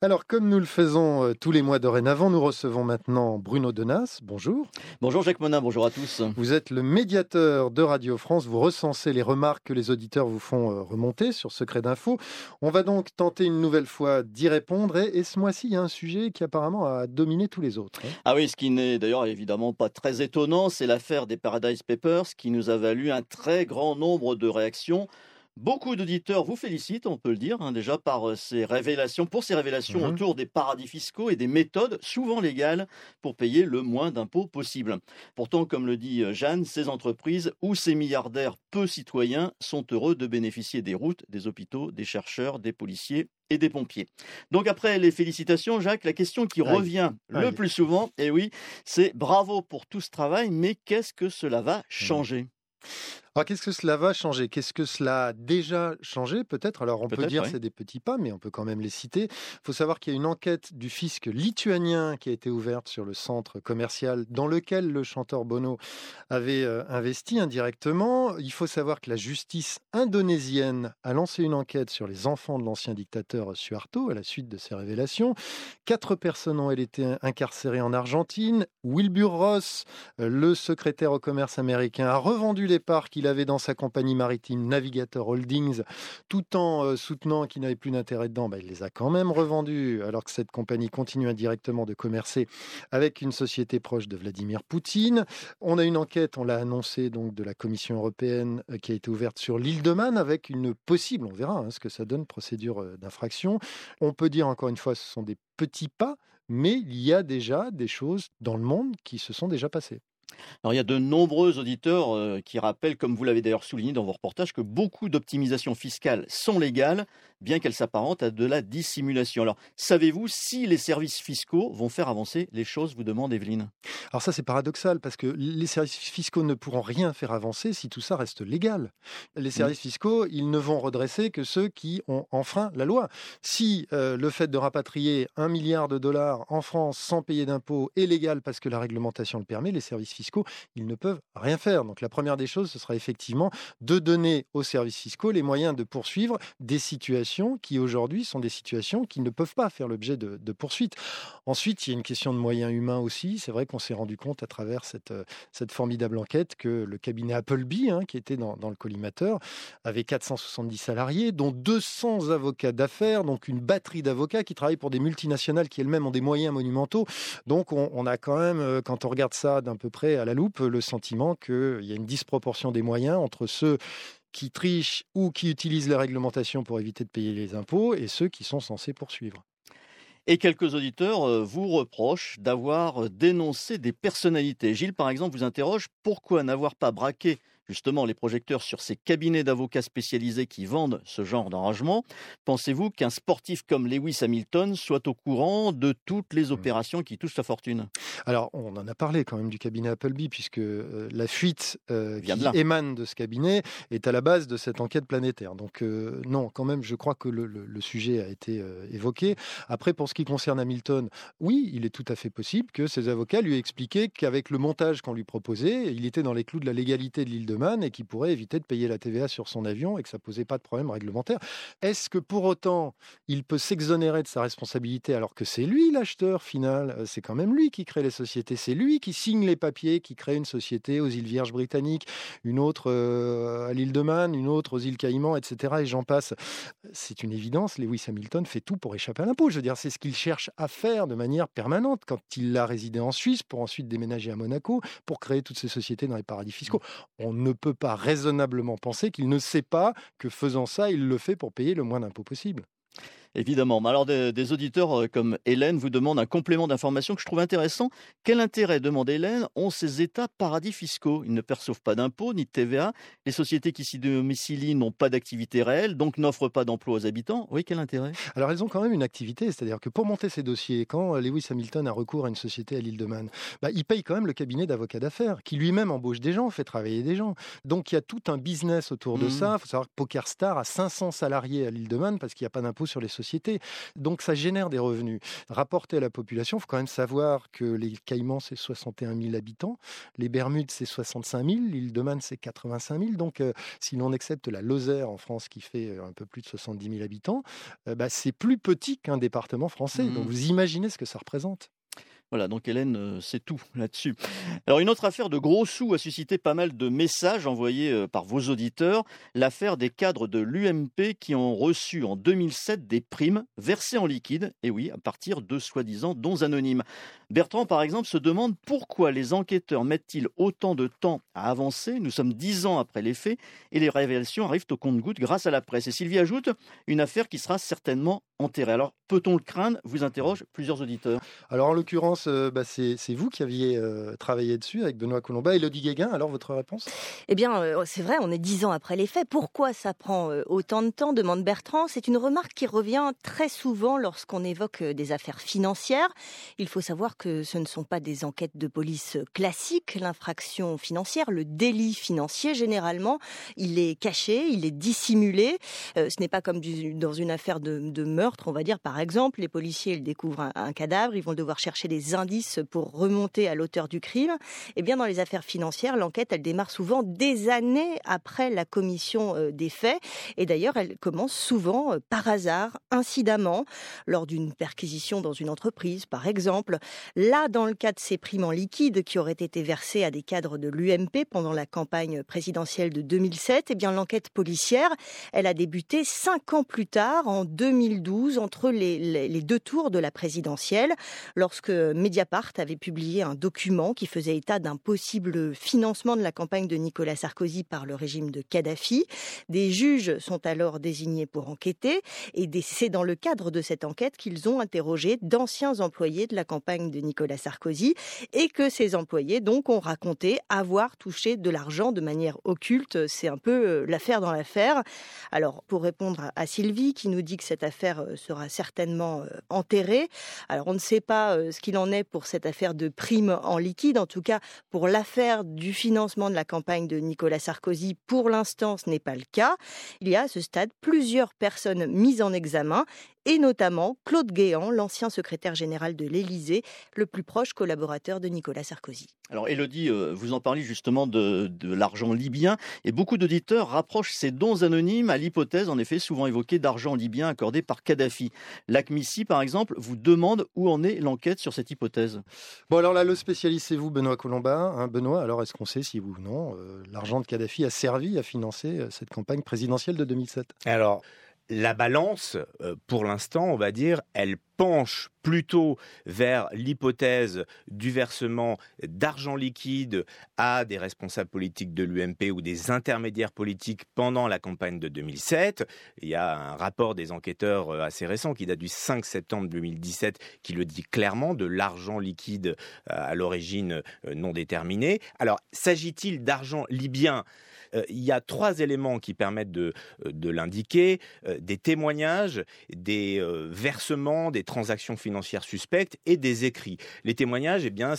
Alors, comme nous le faisons tous les mois dorénavant, nous recevons maintenant Bruno Denas. Bonjour. Bonjour Jacques Monin, bonjour à tous. Vous êtes le médiateur de Radio France. Vous recensez les remarques que les auditeurs vous font remonter sur Secret d'Info. On va donc tenter une nouvelle fois d'y répondre. Et ce mois-ci, il y a un sujet qui apparemment a dominé tous les autres. Ah oui, ce qui n'est d'ailleurs évidemment pas très étonnant, c'est l'affaire des Paradise Papers qui nous a valu un très grand nombre de réactions. Beaucoup d'auditeurs vous félicitent, on peut le dire, déjà pour ces révélations autour des paradis fiscaux et des méthodes souvent légales pour payer le moins d'impôts possible. Pourtant, comme le dit Jeanne, ces entreprises ou ces milliardaires peu citoyens sont heureux de bénéficier des routes, des hôpitaux, des chercheurs, des policiers et des pompiers. Donc après les félicitations, Jacques, la question qui revient le plus souvent, et oui, c'est bravo pour tout ce travail, mais qu'est-ce que cela va changer ? Alors, qu'est-ce que cela va changer? Qu'est-ce que cela a déjà changé, peut-être? Alors, on peut dire Oui. c'est des petits pas, mais on peut quand même les citer. Il faut savoir qu'il y a une enquête du fisc lituanien qui a été ouverte sur le centre commercial dans lequel le chanteur Bono avait investi indirectement. Il faut savoir que la justice indonésienne a lancé une enquête sur les enfants de l'ancien dictateur Suharto à la suite de ces révélations. 4 personnes ont été incarcérées en Argentine. Wilbur Ross, le secrétaire au commerce américain, a revendu les parts qu'il avait dans sa compagnie maritime Navigator Holdings, tout en soutenant qu'il n'avait plus d'intérêt dedans. Il les a quand même revendus, alors que cette compagnie continue indirectement de commercer avec une société proche de Vladimir Poutine. On a une enquête, on l'a annoncé, donc, de la Commission européenne qui a été ouverte sur l'île de Man avec une possible, on verra ce que ça donne, procédure d'infraction. On peut dire, encore une fois, ce sont des petits pas, mais il y a déjà des choses dans le monde qui se sont déjà passées. Alors, il y a de nombreux auditeurs qui rappellent, comme vous l'avez d'ailleurs souligné dans vos reportages, que beaucoup d'optimisations fiscales sont légales, bien qu'elles s'apparentent à de la dissimulation. Alors, savez-vous si les services fiscaux vont faire avancer les choses, vous demande Evelyne? Alors ça, c'est paradoxal, parce que les services fiscaux ne pourront rien faire avancer si tout ça reste légal. Les services fiscaux, ils ne vont redresser que ceux qui ont enfreint la loi. Si le fait de rapatrier 1 milliard de dollars en France sans payer d'impôts est légal parce que la réglementation le permet, les services fiscaux, ils ne peuvent rien faire. Donc la première des choses, ce sera effectivement de donner aux services fiscaux les moyens de poursuivre des situations qui aujourd'hui sont des situations qui ne peuvent pas faire l'objet de poursuites. Ensuite, il y a une question de moyens humains aussi. C'est vrai qu'on s'est rendu compte à travers cette formidable enquête que le cabinet Appleby, qui était dans le collimateur, avait 470 salariés, dont 200 avocats d'affaires, donc une batterie d'avocats qui travaillent pour des multinationales qui elles-mêmes ont des moyens monumentaux. Donc on a quand même, quand on regarde ça d'un peu près à la loupe, le sentiment qu'il y a une disproportion des moyens entre ceux qui trichent ou qui utilisent la réglementation pour éviter de payer les impôts et ceux qui sont censés poursuivre. Et quelques auditeurs vous reprochent d'avoir dénoncé des personnalités. Gilles, par exemple, vous interroge pourquoi n'avoir pas braqué justement les projecteurs sur ces cabinets d'avocats spécialisés qui vendent ce genre d'arrangement. Pensez-vous qu'un sportif comme Lewis Hamilton soit au courant de toutes les opérations qui touchent sa fortune? Alors, on en a parlé quand même du cabinet Appleby, puisque la fuite qui Vient de là. émane de ce cabinet est à la base de cette enquête planétaire. Donc non, quand même, je crois que le sujet a été évoqué. Après, pour ce qui concerne Hamilton, oui, il est tout à fait possible que ses avocats lui aient expliqué qu'avec le montage qu'on lui proposait, il était dans les clous de la légalité de l'île de Man et qu'il pourrait éviter de payer la TVA sur son avion et que ça posait pas de problème réglementaire. Est-ce que pour autant, il peut s'exonérer de sa responsabilité alors que c'est lui l'acheteur final? C'est quand même lui qui crée les sociétés, c'est lui qui signe les papiers, qui crée une société aux îles Vierges britanniques, une autre à l'île de Man, une autre aux îles Caïmans, etc. Et j'en passe. C'est une évidence, Lewis Hamilton fait tout pour échapper à l'impôt. Je veux dire, c'est ce qu'il cherche à faire de manière permanente quand il a résidé en Suisse pour ensuite déménager à Monaco pour créer toutes ces sociétés dans les paradis fiscaux. On ne peut pas raisonnablement penser qu'il ne sait pas que faisant ça, il le fait pour payer le moins d'impôts possible. Évidemment. Mais alors, des auditeurs comme Hélène vous demandent un complément d'information que je trouve intéressant. Quel intérêt, demande Hélène, ont ces États paradis fiscaux? Ils ne perçoivent pas d'impôts ni de TVA. Les sociétés qui s'y domicilient n'ont pas d'activité réelle, donc n'offrent pas d'emploi aux habitants. Oui, quel intérêt? Alors, elles ont quand même une activité, c'est-à-dire que pour monter ces dossiers, quand Lewis Hamilton a recours à une société à l'île de Man, il paye quand même le cabinet d'avocats d'affaires, qui lui-même embauche des gens, fait travailler des gens. Donc, il y a tout un business autour de ça. Il faut savoir que PokerStar a 500 salariés à l'île de Man parce qu'il n'y a pas d'impôt sur les sociétés. société. Donc ça génère des revenus. Rapporté à la population, il faut quand même savoir que les Caïmans, c'est 61 000 habitants, les Bermudes, c'est 65 000, l'île de Man, c'est 85 000. Donc si l'on accepte la Lozère en France, qui fait un peu plus de 70 000 habitants, c'est plus petit qu'un département français. Donc vous imaginez ce que ça représente. Voilà, donc Hélène, c'est tout là-dessus. Alors une autre affaire de gros sous a suscité pas mal de messages envoyés par vos auditeurs, l'affaire des cadres de l'UMP qui ont reçu en 2007 des primes versées en liquide, et oui, à partir de soi-disant dons anonymes. Bertrand, par exemple, se demande pourquoi les enquêteurs mettent-ils autant de temps à avancer. Nous sommes 10 ans après les faits et les révélations arrivent au compte-gouttes grâce à la presse. Et Sylvie ajoute une affaire qui sera certainement enterrée. Alors, peut-on le craindre ? Vous interroge plusieurs auditeurs. Alors en l'occurrence, c'est vous qui aviez travaillé dessus avec Benoît Colomba. Élodie Guéguin, alors votre réponse ? Eh bien, c'est vrai, on est 10 ans après les faits. Pourquoi ça prend autant de temps, demande Bertrand. C'est une remarque qui revient très souvent lorsqu'on évoque des affaires financières. Il faut savoir que ce ne sont pas des enquêtes de police classiques. L'infraction financière, le délit financier, généralement, il est caché, il est dissimulé. Ce n'est pas comme dans une affaire de meurtre, on va dire, par exemple. Les policiers, ils découvrent un cadavre, ils vont devoir chercher des indices pour remonter à l'auteur du crime. Eh bien, dans les affaires financières, l'enquête, elle démarre souvent des années après la commission des faits. Et d'ailleurs, elle commence souvent par hasard, incidemment, lors d'une perquisition dans une entreprise, par exemple. Là, dans le cas de ces primes en liquide qui auraient été versées à des cadres de l'UMP pendant la campagne présidentielle de 2007, eh bien, l'enquête policière, elle a débuté 5 ans plus tard, en 2012, entre les deux tours de la présidentielle, lorsque Mediapart avait publié un document qui faisait état d'un possible financement de la campagne de Nicolas Sarkozy par le régime de Kadhafi. Des juges sont alors désignés pour enquêter et c'est dans le cadre de cette enquête qu'ils ont interrogé d'anciens employés de la campagne de Nicolas Sarkozy et que ces employés donc ont raconté avoir touché de l'argent de manière occulte. C'est un peu l'affaire dans l'affaire. Alors pour répondre à Sylvie qui nous dit que cette affaire sera certainement enterrée, alors on ne sait pas ce qu'il en est pour cette affaire de primes en liquide. En tout cas, pour l'affaire du financement de la campagne de Nicolas Sarkozy, pour l'instant, ce n'est pas le cas. Il y a à ce stade plusieurs personnes mises en examen et notamment Claude Guéant, l'ancien secrétaire général de l'Élysée, le plus proche collaborateur de Nicolas Sarkozy. Alors Élodie, vous en parlez justement de l'argent libyen et beaucoup d'auditeurs rapprochent ces dons anonymes à l'hypothèse, en effet, souvent évoquée d'argent libyen accordé par Kadhafi. L'ACMICI, par exemple, vous demande où en est l'enquête sur cette hypothèse. Bon, alors là, le spécialiste, c'est vous, Benoît Colomba. Benoît, alors est-ce qu'on sait si oui ou non l'argent de Kadhafi a servi à financer cette campagne présidentielle de 2007 ? Alors, la balance, pour l'instant, on va dire, elle penche plutôt vers l'hypothèse du versement d'argent liquide à des responsables politiques de l'UMP ou des intermédiaires politiques pendant la campagne de 2007. Il y a un rapport des enquêteurs assez récent qui date du 5 septembre 2017 qui le dit clairement, de l'argent liquide à l'origine non déterminée. Alors, s'agit-il d'argent libyen ? Il y a 3 éléments qui permettent de l'indiquer, des témoignages, des versements, des transactions financières suspectes et des écrits. Les témoignages, eh bien,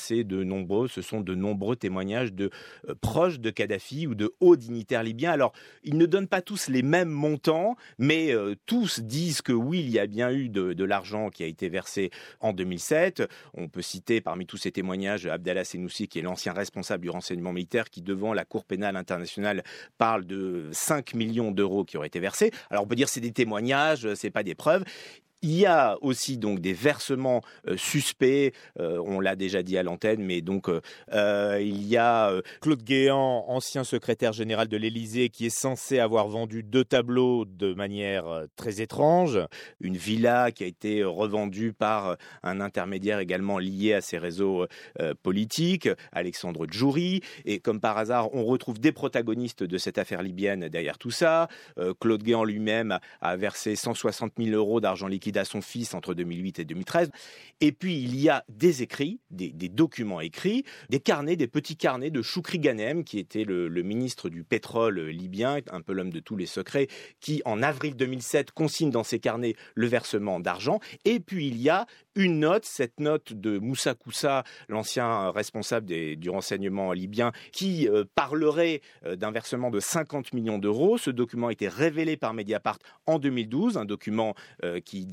ce sont de nombreux témoignages de proches de Kadhafi ou de hauts dignitaires libyens. Alors, ils ne donnent pas tous les mêmes montants, mais tous disent que oui, il y a bien eu de l'argent qui a été versé en 2007. On peut citer parmi tous ces témoignages Abdallah Senoussi, qui est l'ancien responsable du renseignement militaire, qui devant la Cour pénale internationale parle de 5 millions d'euros qui auraient été versés. Alors on peut dire que c'est des témoignages, c'est pas des preuves. Il y a aussi donc des versements suspects, on l'a déjà dit à l'antenne, mais donc il y a Claude Guéant, ancien secrétaire général de l'Élysée, qui est censé avoir vendu 2 tableaux de manière très étrange. Une villa qui a été revendue par un intermédiaire également lié à ces réseaux politiques, Alexandre Djouri. Et comme par hasard, on retrouve des protagonistes de cette affaire libyenne derrière tout ça. Claude Guéant lui-même a versé 160 000 euros d'argent liquide à son fils entre 2008 et 2013. Et puis, il y a des écrits, des documents écrits, des carnets, des petits carnets de Choukri Ghanem, qui était le ministre du pétrole libyen, un peu l'homme de tous les secrets, qui, en avril 2007, consigne dans ses carnets le versement d'argent. Et puis, il y a une note, cette note de Moussa Koussa, l'ancien responsable du renseignement libyen, qui parlerait d'un versement de 50 millions d'euros. Ce document a été révélé par Mediapart en 2012, un document qui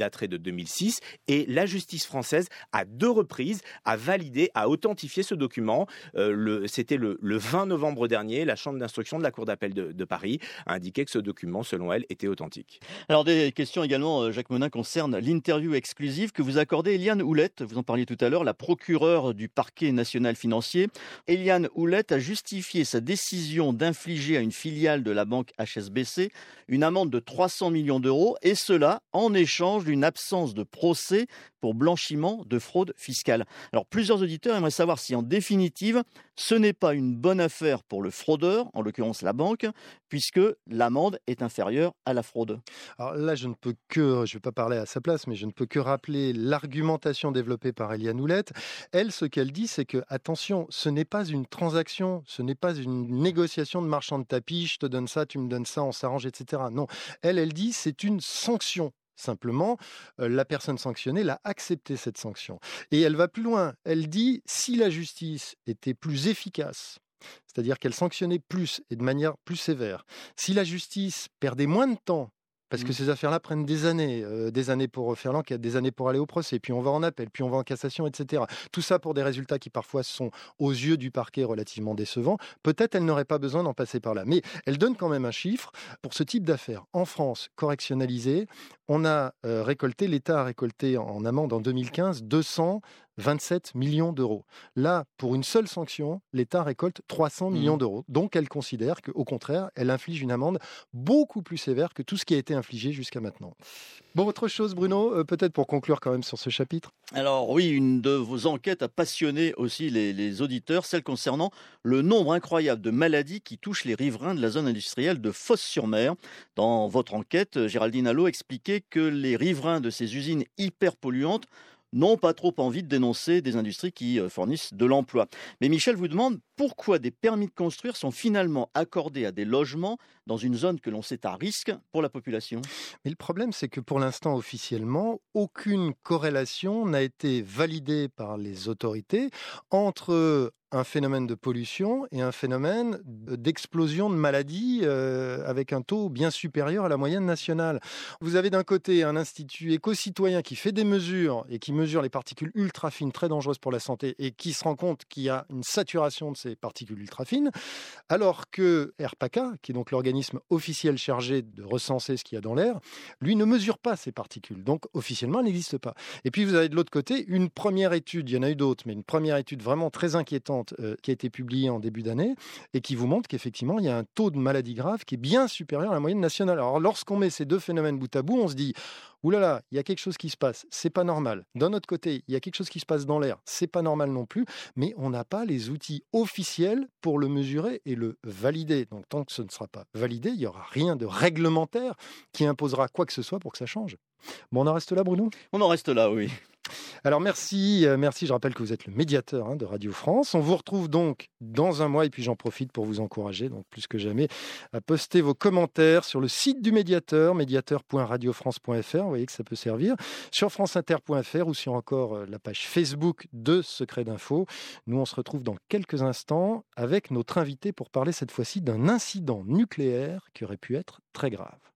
daterait de 2006, et la justice française, à 2 reprises, a validé, a authentifié ce document. C'était le 20 novembre dernier, la chambre d'instruction de la Cour d'appel de Paris a indiqué que ce document, selon elle, était authentique. Alors des questions également, Jacques Monin, concernent l'interview exclusive que vous accordez à Éliane Houlette. Vous en parliez tout à l'heure, la procureure du parquet national financier. Éliane Houlette a justifié sa décision d'infliger à une filiale de la banque HSBC une amende de 300 millions d'euros, et cela en échange d'une absence de procès pour blanchiment de fraude fiscale. Alors plusieurs auditeurs aimeraient savoir si en définitive ce n'est pas une bonne affaire pour le fraudeur, en l'occurrence la banque, puisque l'amende est inférieure à la fraude. Alors là, je ne vais pas parler à sa place, mais je ne peux que rappeler l'argumentation développée par Éliane Houlette. Elle, ce qu'elle dit, c'est que, attention, ce n'est pas une transaction, ce n'est pas une négociation de marchand de tapis, je te donne ça, tu me donnes ça, on s'arrange, etc. Non, elle dit, c'est une sanction. Simplement, la personne sanctionnée l'a accepté, cette sanction. Et elle va plus loin. Elle dit, si la justice était plus efficace, c'est-à-dire qu'elle sanctionnait plus et de manière plus sévère, si la justice perdait moins de temps, parce que ces affaires-là prennent des années pour faire l'enquête, des années pour aller au procès, puis on va en appel, puis on va en cassation, etc. Tout ça pour des résultats qui parfois sont, aux yeux du parquet, relativement décevants. Peut-être elle n'aurait pas besoin d'en passer par là. Mais elle donne quand même un chiffre pour ce type d'affaires. En France, correctionnalisée, l'État a récolté en amende en 2015 227 millions d'euros. Là, pour une seule sanction, l'État récolte 300 millions d'euros. Donc, elle considère qu'au contraire, elle inflige une amende beaucoup plus sévère que tout ce qui a été infligé jusqu'à maintenant. Bon, autre chose, Bruno, peut-être pour conclure quand même sur ce chapitre. Alors oui, une de vos enquêtes a passionné aussi les auditeurs, celle concernant le nombre incroyable de maladies qui touchent les riverains de la zone industrielle de Fos-sur-Mer. Dans votre enquête, Géraldine Allo expliquait que les riverains de ces usines hyper polluantes n'ont pas trop envie de dénoncer des industries qui fournissent de l'emploi. Mais Michel vous demande pourquoi des permis de construire sont finalement accordés à des logements dans une zone que l'on sait à risque pour la population. Mais le problème, c'est que pour l'instant, officiellement, aucune corrélation n'a été validée par les autorités entre un phénomène de pollution et un phénomène d'explosion de maladies avec un taux bien supérieur à la moyenne nationale. Vous avez d'un côté un institut éco-citoyen qui fait des mesures et qui mesure les particules ultra fines très dangereuses pour la santé et qui se rend compte qu'il y a une saturation de ces particules ultra fines, alors que RPACA, qui est donc l'organisme officiel chargé de recenser ce qu'il y a dans l'air, lui ne mesure pas ces particules. Donc officiellement, elle n'existe pas. Et puis vous avez de l'autre côté une première étude, il y en a eu d'autres, mais une première étude vraiment très inquiétante qui a été publiée en début d'année et qui vous montre qu'effectivement, il y a un taux de maladies graves qui est bien supérieur à la moyenne nationale. Alors, lorsqu'on met ces deux phénomènes bout à bout, on se dit « Ouh là là, il y a quelque chose qui se passe, c'est pas normal. » D'un autre côté, il y a quelque chose qui se passe dans l'air, c'est pas normal non plus, mais on n'a pas les outils officiels pour le mesurer et le valider. Donc, tant que ce ne sera pas validé, il n'y aura rien de réglementaire qui imposera quoi que ce soit pour que ça change. Bon, on en reste là, Bruno ? On en reste là, oui. Alors merci, je rappelle que vous êtes le médiateur de Radio France. On vous retrouve donc dans un mois et puis j'en profite pour vous encourager, donc plus que jamais, à poster vos commentaires sur le site du médiateur, médiateur.radiofrance.fr, vous voyez que ça peut servir, sur franceinter.fr ou sur encore la page Facebook de Secret d'Info. Nous on se retrouve dans quelques instants avec notre invité pour parler cette fois-ci d'un incident nucléaire qui aurait pu être très grave.